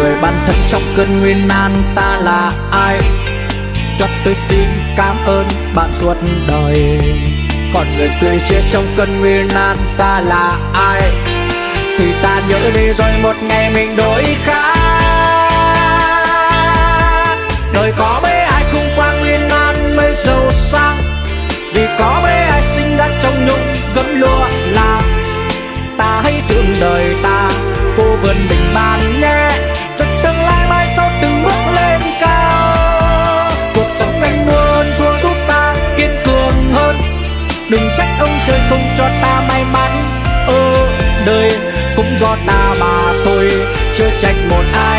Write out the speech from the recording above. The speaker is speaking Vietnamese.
người bạn thân trong cơn nguy nan ta là ai? Cho tôi xin cảm ơn bạn suốt đời. Còn người tươi chia trong cơn nguy nan ta là ai? Thì ta nhớ đi rồi một ngày mình đổi khác. Đời có mấy ai cùng qua nguy nan mới giàu sang, vì có mấy ai sinh ra trong nhung gấm lụa là. Ta hãy thương đời ta, cô vườn mình bàn nhé, cho tương lai mai cho từng bước lên cao. Cuộc sống anh luôn thua giúp ta kiên cường hơn, đừng trách ông trời không cho ta may mắn. Đời cũng do ta mà thôi, chưa trách một ai.